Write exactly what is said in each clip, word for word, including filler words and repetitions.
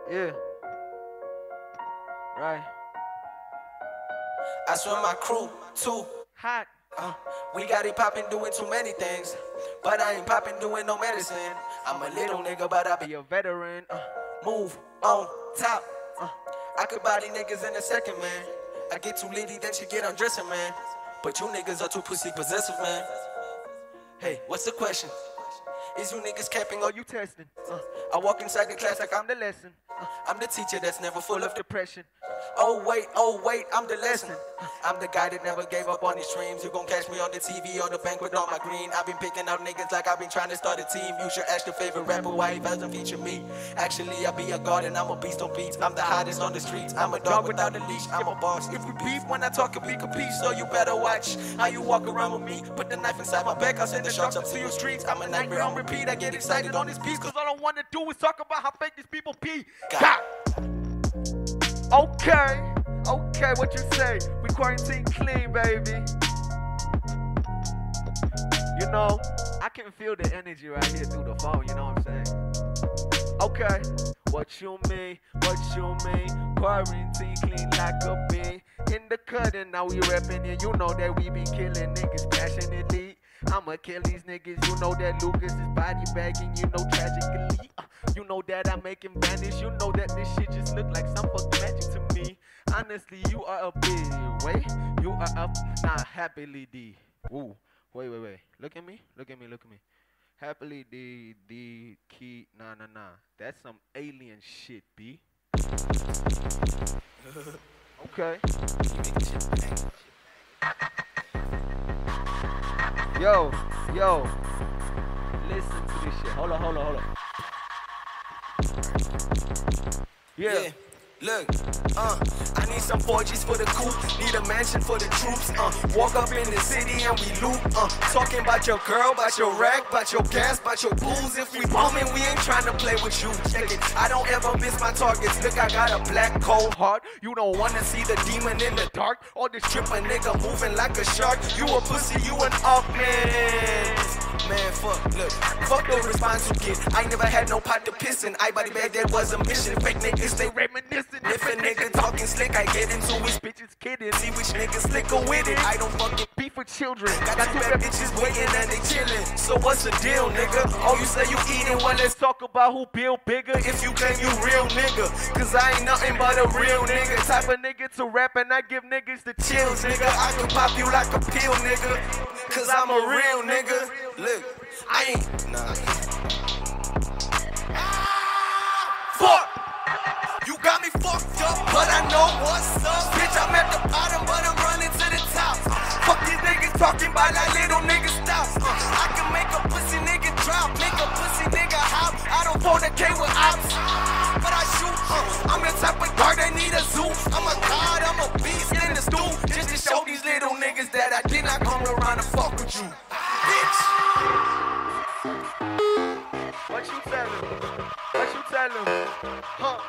Yeah. Right. I swear my crew, too hot. Uh, we got it poppin' doing too many things, but I ain't poppin' doing no medicine. I'm a little nigga, but I be a veteran. Uh, move on top. Uh, I could body niggas in a second, man. I get too litty, then she get undressing, man. But you niggas are too pussy possessive, man. Hey, what's the question? Is you niggas capping or you testing? Uh, I walk inside the class like I'm the lesson. Uh, I'm the teacher that's never full of depression. Oh wait, oh wait, I'm the lesson. I'm the guy that never gave up on his dreams. You gon' catch me on the T V or the banquet on my green. I've been picking out niggas like I've been trying to start a team. You should ask your favorite rapper why he doesn't feature me. Actually, I be a god and I'm a beast on beats. I'm the hottest on the streets. I'm a dog without a leash. I'm a boss. If we beef when I talk, we compete. So you better watch how you walk around with me. Put the knife inside my back. I'll send the sharks up to your streets. I'm a nightmare on repeat. I get excited on this beat. Cause all I wanna do is talk about how fake these people be. God. Okay. Okay, what you say? We quarantine clean, baby. You know, I can feel the energy right here through the phone, you know what I'm saying? Okay, what you mean? What you mean? Quarantine clean like a bee. In the cut and now we reppin' it. You know that we be killing niggas passionately. I'ma kill these niggas, you know that Lucas is body bagging, you know tragically. Uh, you know that I make him vanish, you know that this shit just look like some fucking magic to me. Honestly, you are a big way, you are up, nah, happily D. Ooh, wait, wait, wait, look at me, look at me, look at me. Happily D, D, key, nah, nah, nah. That's some alien shit, B. Okay. Yo, yo, listen to this shit. Hold on, hold on, hold on. Yeah. yeah. Look, uh, I need some four G's for the coupe, need a mansion for the troops, uh, walk up in the city and we loot, uh, talking about your girl, about your rack, about your gas, about your booze. If we bombing, we ain't trying to play with you. Check it, I don't ever miss my targets. Look, I got a black cold heart. You don't wanna see the demon in the dark, or this stripper nigga moving like a shark. You a pussy, you an off man. Man, fuck, look, fuck the response you get. I never had no pot to piss in. I body bag, that was a mission. Fake niggas, they reminiscing. If a nigga talking slick, I get into which bitches kidding. See which niggas slicker with it. I don't fucking beef with children. Got, got two bad bitches waiting and they chillin'. So what's the deal, nigga? Oh, you say you eating? Well, let's talk about who build bigger. If you claim you real nigga, cause I ain't nothing but a real nigga. Type of nigga to rap and I give niggas the chills, nigga. I can pop you like a pill, nigga. Cause I'm a real nigga. Look, I ain't nah. Fuck! You got me fucked up, but I know what's up. Bitch, I'm at the bottom, but I'm running to the top. Fuck these niggas talking about that little nigga stop. Uh, I can make a pussy nigga drop, make a pussy nigga hop. I don't fornicate with ops, but I shoot. Uh, I'm the type of guard that need a zoo. I'm a god, I'm a beast in the stool. Just to show these little niggas that I did not come around to fuck with you, bitch. What you tell him? What you tell him? Huh?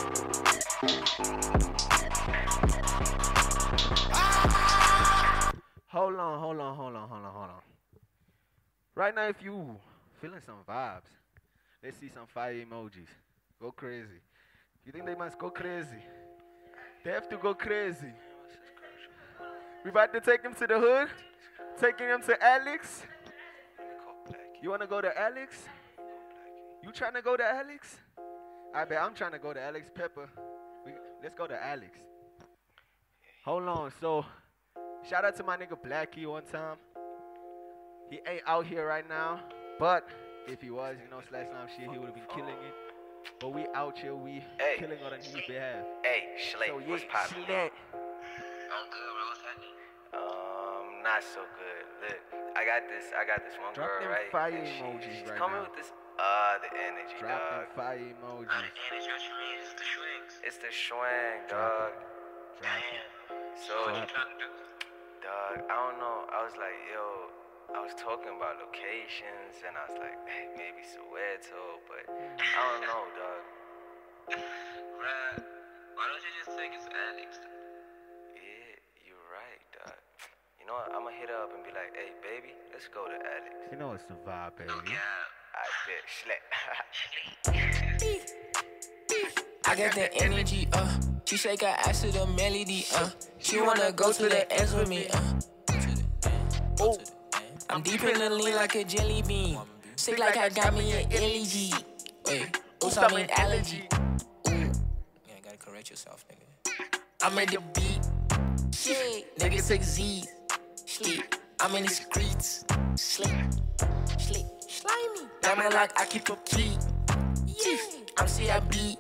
Hold on, hold on, hold on, hold on, hold on. Right now, if you feeling some vibes, let's see some fire emojis. Go crazy. You think they must go crazy? They have to go crazy. We about to take him to the hood? Taking him to Alex? You want to go to Alex? You trying to go to Alex? I bet I'm trying to go to Alex Pepper. We, let's go to Alex. Hold on. So, shout out to my nigga Blackie one time. He ain't out here right now, but if he was, you know, slash slam shit, he would have been killing it. But we out here, we hey. killing on his behalf. Hey, Schley, so, what's yeah, poppin'? Schley. I'm good, bro. What's happening? Um, not so good. Look, I got this. I got this one Drop girl, them right? fire and she, emojis she's right coming now. with this. Uh, the energy, Drop dog. them fire emojis. Uh, the energy, what you mean? It's the swings. It's the swing, dog. Damn. So, what you trying to do? Dog, I don't know. I was like, yo, I was talking about locations, and I was like, hey, maybe Soweto, but I don't know, dog. Right. Why don't you just take it to Alex? Yeah, you're right, dog. You know what? I'm gonna hit her up and be like, hey, baby, let's go to Alex. You know it's the vibe, baby. Yeah. I bet, Schley. I I got the energy, uh. She shake her ass to the melody, uh. She wanna go to the ends with me, uh. Oh. I'm deep in the lean like a jelly bean. Sick like I got me an L E G. Wait, oops, I mean allergy. Ooh. Yeah, gotta correct yourself, nigga. I'm at the beat. Shit, nigga six Z's. Shit, I'm in the streets. Slick, slick, slimy. Diamond like I keep a key. Yeah, I'm C I B.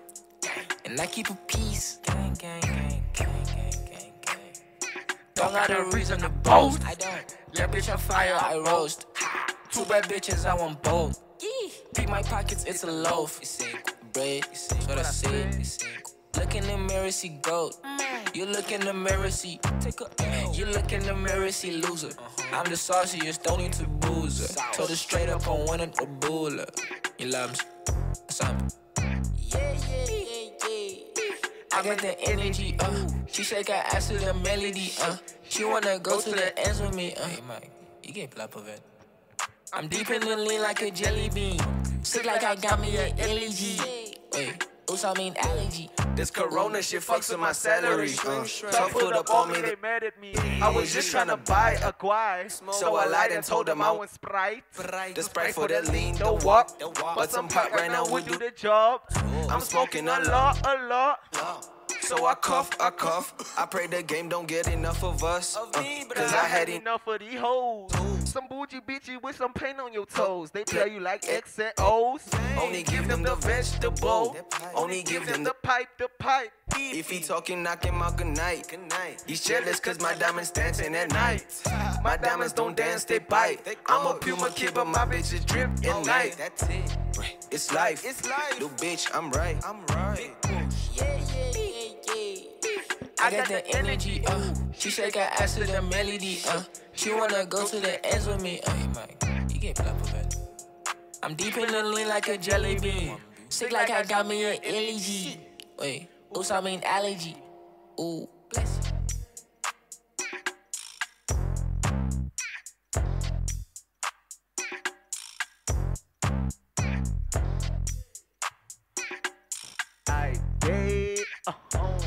And I keep a peace. Gang, gang, gang, gang, gang, gang, gang. Don't got a reason to boast. I don't. Yeah, bitch, I fire, I roast. Two bad bitches, I want both. Pick my pockets, it's a loaf. Bread, that's what I said. Look in the mirror, see gold. You look in the mirror, see. You look in the mirror, see loser. I'm the sauciest, don't need to booze her. Told her straight up, I wanted a buller. You love me? Something. Yeah, yeah, yeah, yeah. I got the energy, uh. She shake her ass to the melody, uh. She wanna go to the ends with me, uh. Hey, Mike, you get black of it. I'm deep in the lean like a jelly bean. Sick like I got me an L E G. Wait, oops, I mean allergy. This corona shit fucks with my salary. Uh, Talk put up on me, they mad at me. I was just trying to buy a guai, so I lied and told them I want Sprite. The Sprite for the lean, the walk. But some pot right now would do the job. I'm smoking a lot, a lot. So I cough, I cough. I pray the game don't get enough of us. Uh, Cause I had enough of these hoes. Some bougie bitchy with some paint on your toes. They play you like X and O's. Only give them the vegetable. Only give them the pipe, the pipe. If he talking, knock him out good night. He's jealous cause my diamonds dancing at night. My diamonds don't dance, they bite. I'm a Puma kid, but my bitches drip at night. That's it. It's life. It's life. Little bitch, I'm right. I'm right. Yeah, yeah, yeah, yeah. I got the energy, uh. She shake her ass to the melody, uh. She wanna go to the ends with me, uh. Hey, Mike, you get black of it. I'm deep in the lean like a jelly bean. Sick like I got me an L E G. Wait, oops, I mean allergy. Ooh, bless you. I did. Uh -huh.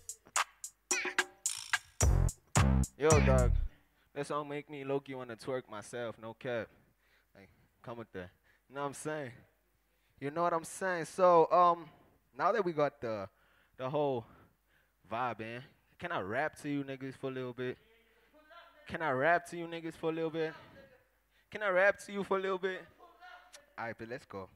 Yo, dog. That song make me low-key wanna twerk myself, no cap. Like, come with that. You know what I'm saying? You know what I'm saying? So, um, now that we got the the whole vibe in, can I rap to you niggas for a little bit? Can I rap to you niggas for a little bit? Can I rap to you for a little bit? Alright, but let's go.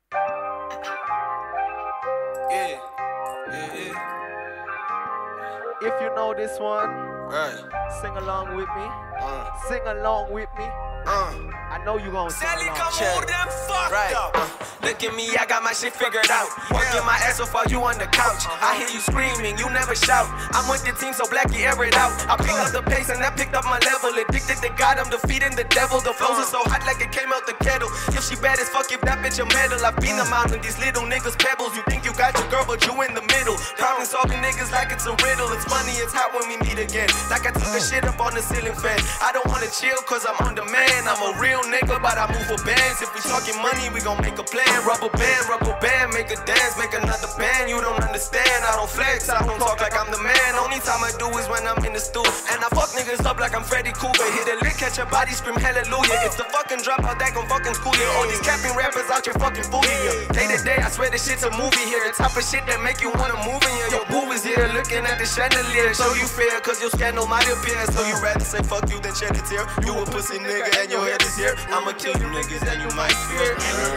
Yeah, yeah, yeah. If you know this one, Right. sing along with me. Uh. Sing along with me. Uh. I know you gonna sing Sally, along. come Check. on, them fucked right. up. Uh, look at me, I got my shit figured out. Working my ass off while you on the couch. I hear you screaming, you never shout. I'm with the team, so Blackie air it out. I picked up the pace and I picked up my level. Addicted to God, I'm defeating the devil. The flows are so hot like it came out the kettle. If she bad as fuck, give that bitch a medal. I've been them out in these little niggas pebbles. You think you got your girl, but you in the middle. Problem solving niggas like it's a riddle. It's funny, it's hot when we meet again. Like I took the shit up on the ceiling fan. I don't wanna chill cause I'm on demand. I'm a real nigga, but I move for bands. If we talking money, we gon' make a plan. Rubber band, rubber band, make a dance, make another band. You don't understand, I don't flex, I don't talk like I'm the man. Only time I do is when I'm in the stool. And I fuck niggas up like I'm Freddy Krueger. Hit a lick, catch your body, scream hallelujah. It's the fucking dropout that gon' fucking school you. All these capping rappers out here fucking fooling you. Day to day, I swear this shit's a movie here. The type of shit that make you wanna move in here. Your boo is here looking at the chandelier. Show you fear, cause your scandal might appear. So you rather say fuck you than shed a tear. You a pussy nigga and your head is here. I'ma kill you niggas and you might fear.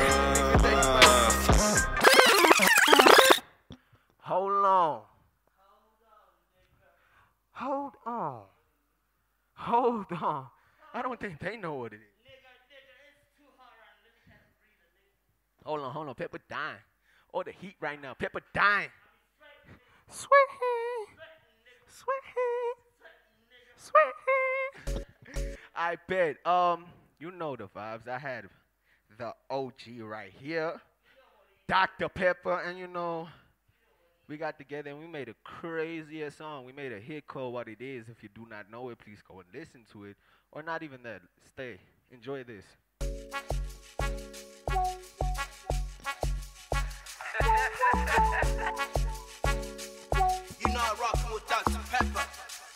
Hold on. Hold on. Hold on. I don't think they know what it is. Hold on, hold on. Pepper dying. Oh, the heat right now. Pepper dying. Sweet. Sweet. Sweet. I bet. Um, you know the vibes. I had the O G right here. Doctor Pepper, and you know, we got together and we made a crazier song. We made a hit called What It Is. If you do not know it, please go and listen to it. Or not even that. Stay. Enjoy this. You know I'm rocking with Doctor Pepper.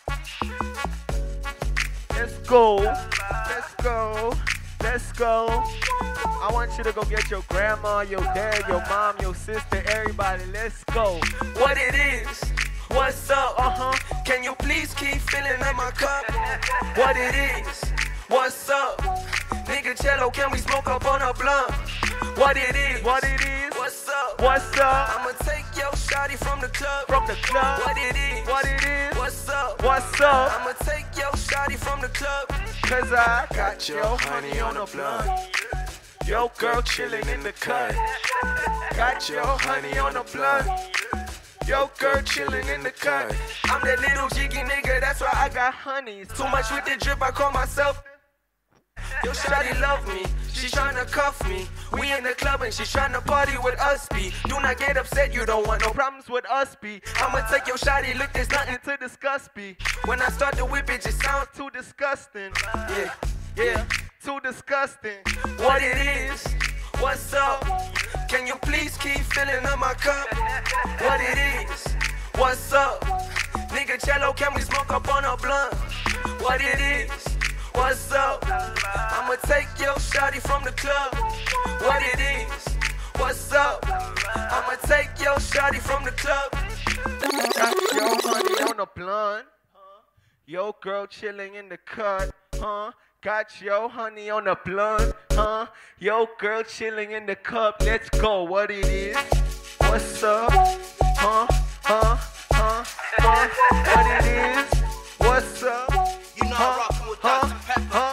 Let's go. Let's go. Let's go. I want you to go get your grandma, your dad, your mom, your sister, everybody. Let's go. What it is? What's up? Uh-huh. Can you please keep filling up my cup? What it is? What's up? Nigga Cello, can we smoke up on a blunt? What it is? What it is? What's up? What's up? I'ma take your shawty from the club. From the club. What it is? What it is? What's up? What's up? I'ma take your shawty from the club. Cause I got your honey on the blunt. Yo girl chilling in the cut. Got your honey on the blunt. Yo girl chilling in the cut. I'm that little jiggy nigga, that's why I got honeys. too much with the drip, I call myself. Yo, shawty love me, she tryna cuff me. We in the club and she tryna party with us, B. Do not get upset, you don't want no No problems with us, B. I'ma take your shawty, look, there's nothing Nothing to discuss, B. when I start to whip it, just sounds Too disgusting. yeah. Yeah, too disgusting. What it is? What's up? Can you please keep filling up my cup? What it is? What's up? Nigga Cello, can we smoke up on a blunt? What it is? What's up? I'ma take your shawty from the club. What it is? What's up? I'ma take your shawty from the club. Got your honey on the blunt. Yo girl chilling in the cut, huh? Got your honey on the blunt, huh? Yo girl chilling in the cup. Let's go. What it is? What's up? Huh? Huh? Huh? Huh? What it is? What's up? You know I'm rocking with Doctor Pepper. Huh?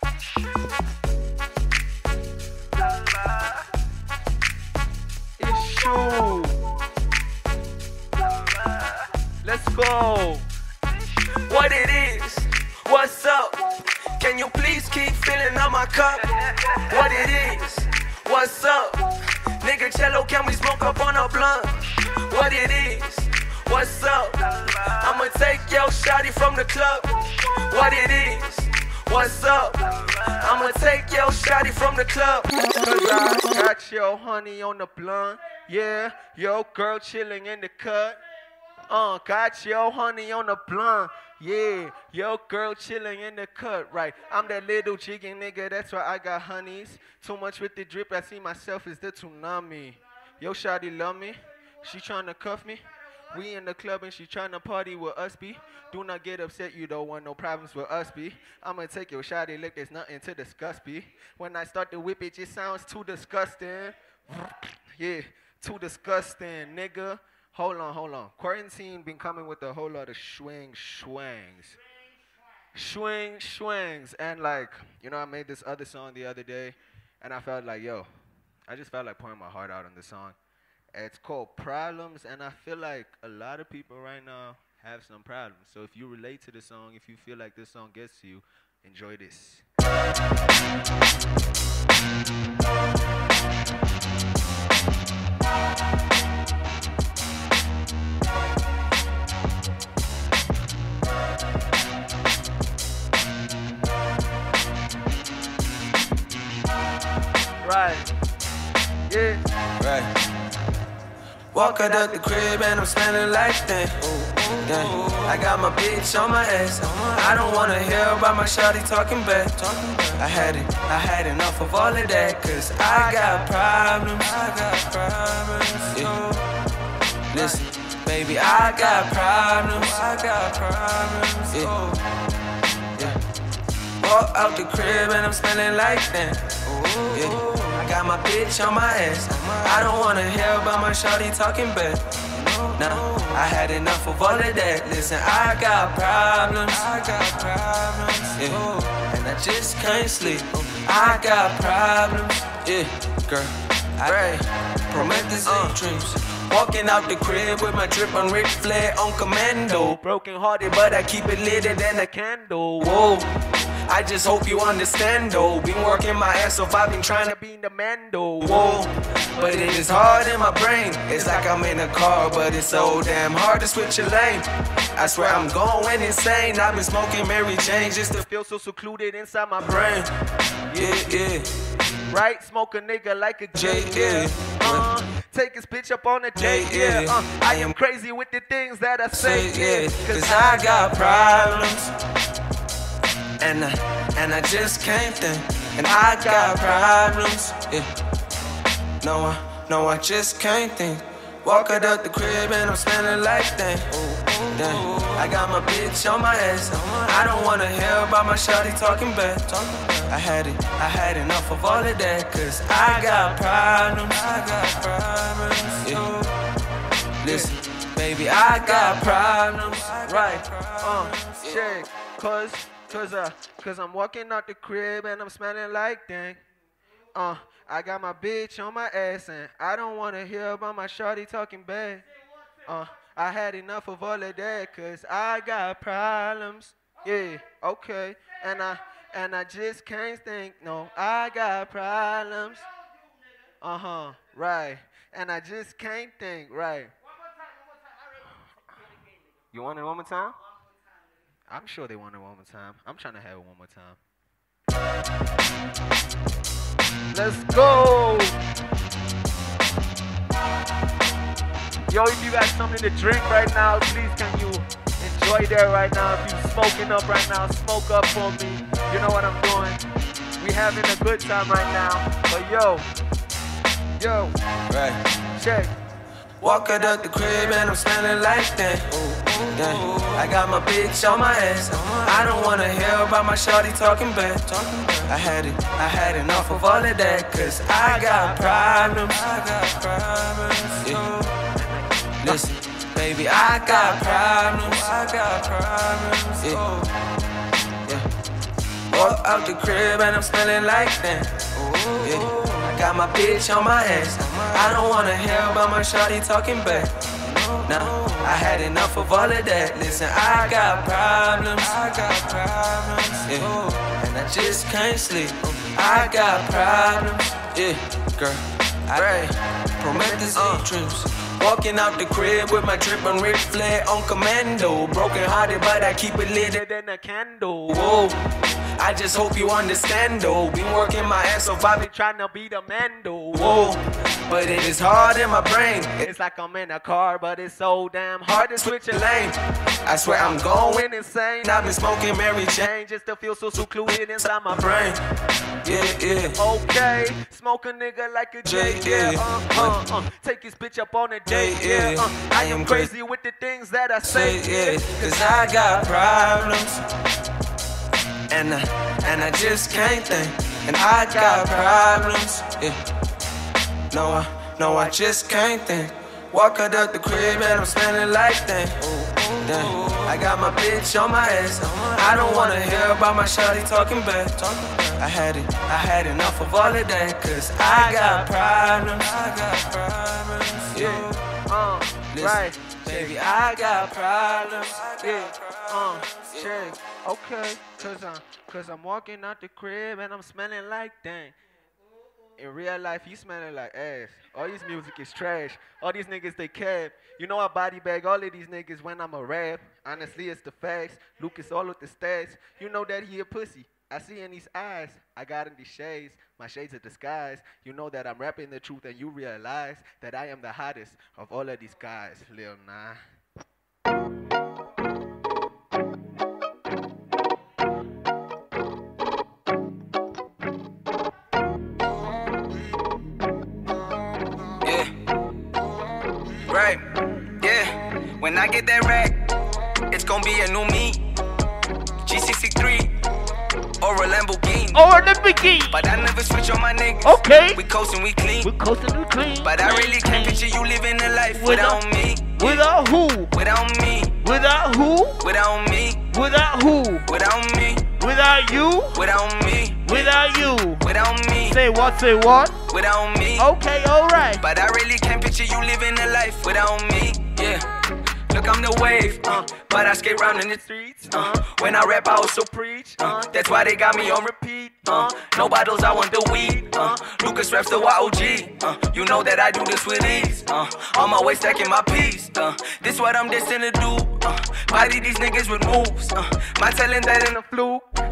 It's true. Let's go. What it is? What's up? Can you please keep filling up my cup? What it is? What's up? Nigga Cello, can we smoke up on a blunt? What it is? What's up? I'ma take your shawty from the club. What it is? What's up? I'ma take your shawty from the club. Cause I got your honey on the blunt. Yeah, yo girl chilling in the cut. Uh, got your honey on the blunt. Yeah, yo girl chilling in the cut. Right, I'm that little jiggy nigga, that's why I got honeys. Too much with the drip, I see myself as the tsunami. Yo shawty love me, she tryna cuff me. We in the club and she tryna party with us, B. Do not get upset, you don't want no problems with us, B. I'ma take your shawty, look, there's nothing to discuss, B. When I start to whip it, just sounds too disgusting. Yeah, too disgusting, nigga. Hold on, hold on. Quarantine been coming with a whole lot of swing swings. Swing swings. And like, you know, I made this other song the other day, and I felt like, yo, I just felt like pouring my heart out on the song. It's called Problems, and I feel like a lot of people right now have some problems. So if you relate to the song, if you feel like this song gets to you, enjoy this. Right. Yeah. Right. Walk out of the crib and I'm smelling like that. Yeah. I got my bitch on my ass. I don't wanna hear about my shawty talking back. I had it, I had enough of all of that. Cause I got problems. I got problems. Yeah. Listen, baby, I got problems. I got problems. Yeah. Yeah. Walk out the crib and I'm smelling like that. Yeah. I got my bitch on my ass. I don't wanna hear about my shawty talking back. Nah, I had enough of all of that. Listen, I got problems. I got problems. Yeah. And I just can't sleep. I got problems. Yeah, girl. I Prometheus uh. dreams. Walking out the crib with my drip on Ric Flair on commando. Broken hearted, But I keep it lit than a candle. Whoa. I just hope you understand though. Been working my ass off, I've been trying to be in the Mando. Whoa, but it is hard in my brain. It's like I'm in a car, but it's so damn hard to switch a lane. I swear I'm going insane. I've been smoking Mary Jane just to Feel so secluded inside my brain. Yeah, yeah. Right, smoke a nigga like a J, J, yeah. uh, take his bitch up on a date, yeah. yeah. Uh, I am crazy with the things that I say, Say, yeah. Cause I got problems. And I, and I just can't think. And I got problems, yeah. No, I, no, I just can't think. Walk out of the crib and I'm smelling like that. Damn. I got my bitch on my ass. I don't wanna hear about my shawty talking back. I had it, I had enough of all of that. Cause I got problems. I got problems. Yeah. Listen, baby, I got problems. Right, uh, shake, cause, cause, uh, cause I'm walking out the crib and I'm smelling like dang. Uh, I got my bitch on my ass and I don't wanna hear about my shawty talking bad. Uh, I had enough of all of that cause I got problems. Yeah, okay, and I, and I just can't think, no, I got problems. Uh-huh, right, and I just can't think, right. You want it one more time? I'm sure they want it one more time. I'm trying to have it one more time. Let's go! Yo, if you got something to drink right now, please can you enjoy that right now. If you smoking up right now, smoke up for me. You know what I'm doing. We having a good time right now. But yo, yo, Right. check. Walk out of the crib and I'm smelling like that. Damn. I got my bitch on my ass. I don't wanna hear about my shawty talking back. I had it, I had enough of all of that. Cause I got problems. I got problems. Yeah. Listen, baby, I got problems. I got problems. Yeah. Yeah. Walk out the crib and I'm smelling like that. Yeah. I got my bitch on my ass. I don't wanna hear about my shawty talking back. Nah, I had enough of all of that. Listen, I got problems. I got problems. Yeah. And I just can't sleep. I got problems. Yeah, girl. I promethazine trips. Walking out the crib with my drip and Ric Flair on commando. Broken hearted, but I keep it lit Than a candle. Whoa. I just hope you understand though. Been working my ass off, I've been Trying to be the man though. whoa. But it is hard in my brain. It's like I'm in a car, but it's so damn hard to switch a lane. I swear I'm going. Going insane. I've been smoking Mary Jane. Change just to feel so secluded inside my brain. Brain. Yeah, yeah. Okay, smoke a nigga like a J, J, yeah. yeah. Uh, uh, uh. Take his bitch up on a date, J, yeah. yeah. Uh, I am crazy with the things that I say, Say yeah, cause I got problems. And I, and I just can't think. And I got problems. Yeah. No, I, no, I just can't think. Walk out of the crib and I'm smelling like that. Damn. I got my bitch on my ass. I don't wanna hear about my shawty talking back. I had it, I had enough of all of that. Cause I got problems. I got problems. Yeah. Uh, Listen, right, baby, I got problems. yeah. Uh, check. Okay, cause I'm, cause I'm walking out the crib and I'm smelling like dang. In real life, you smelling like ass. All this music is trash. All these niggas, they cap. You know I body bag all of these niggas when I'm a rap. Honestly, it's the facts. Lucas all with the stats. You know that he a pussy. I see in these eyes. I got in these shades. My shades of disguise. You know that I'm rapping the truth and you realize that I am the hottest of all of these guys. Lil Nah. Right, yeah. When I get that rack, it's gonna be a new me. G sixty-three or a Lamborghini. Or the bikini. But I never switch on my niggas. Okay. We coastin', we clean. We're coasting and clean. But I really can't picture you living a life Without- without me. Without who? Without me. Without who? Without me. Without who? Without me. Without you? Without me. Without you. Without me. Say what? Say what? Without me. Okay, alright. But I really can't picture you living a life without me. Yeah. Look, I'm the wave, uh, but I skate round in the streets. Uh, when I rap, I also preach. Uh, that's why they got me on repeat. Uh, no bottles, I want the weed. Uh, Lucas raps the Y O G. Uh, you know that I do this with ease. Uh, on my way stacking my piece. Uh, this what I'm destined to do. Uh, body these niggas with moves. Uh, my talent that in a fluke.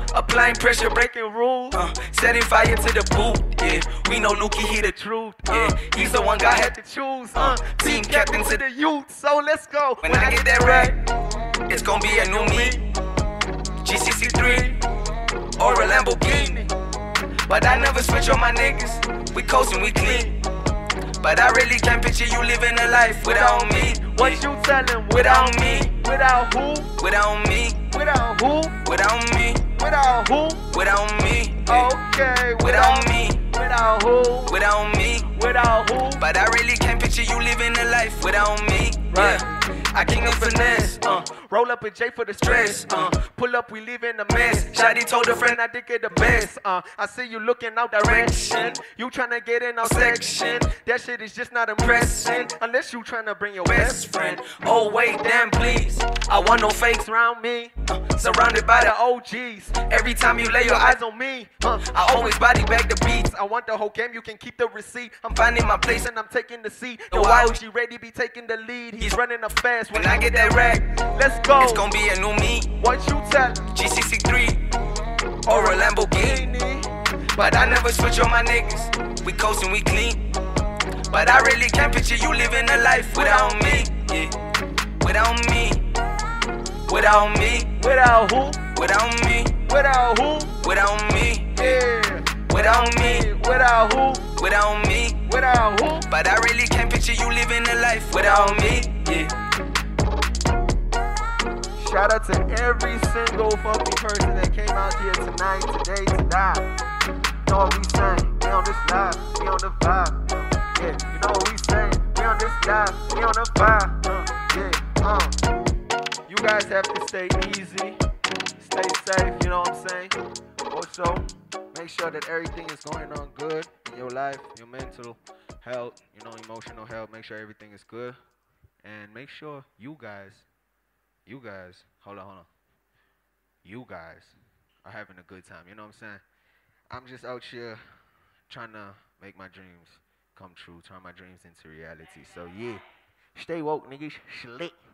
Applying pressure, breaking rules, uh, setting fire to the booth. Yeah, we know Lukey, he the truth. Yeah, Uh, he's the one God had to to choose. Uh, Uh, team captain to the youth. So let's go. When I get that right, it's gonna be a new me. G C C three or a Lamborghini. But I never switch on my niggas. We coastin', we clean. But I really can't picture you living a life without me. What you tellin'? Without me. Without who? Without me. Without who? Without me. Without who? Without me. Okay. Without me. Without who? Without me. Without who? But I really can't picture you living a life without me. Right. Yeah. I king of finesse. Uh. Roll up a J for the stress. Uh. Pull up, we leave in a mess. Shawty told a friend I think it the best. Uh. I see you looking out direction. You tryna get in our section. That shit is just not impressing. Unless you tryna bring your best friend. Oh wait, damn please. I want no fakes around me. Uh, surrounded by the O Gs. Every time you lay your eyes on me, uh, I always body bag the beats. I want the whole game, you can keep the receipt. I'm finding my place and I'm taking the seat. The The Y Y O G ready be taking the lead. He's running up fast. When I get that rack, let's go. It's gonna be a new me. What you tell? G C C three or a Lamborghini. But I never switch on my niggas. We coastin', we clean. But I really can't picture you living a life without me. Yeah. Without me. Without me. Without who? Without me. Without who? Without me. Yeah. Without me. Without who? Without me. Without who? But I really can't picture you living a life without me. Yeah. Shout out to every single fucking person that came out here tonight, today, to die. You know what we saying? We on this live, we on the vibe. Uh, yeah, you know what we saying? We on this live, we on the vibe. Uh, yeah, uh. You guys have to stay easy, stay safe, you know what I'm saying? Also, make sure that everything is going on good in your life, your mental health, you know, emotional health. Make sure everything is good. And make sure you guys, you guys, hold on, hold on. You guys are having a good time, you know what I'm saying? I'm just out here trying to make my dreams come true, turn my dreams into reality. So yeah, stay woke, niggas. Slick.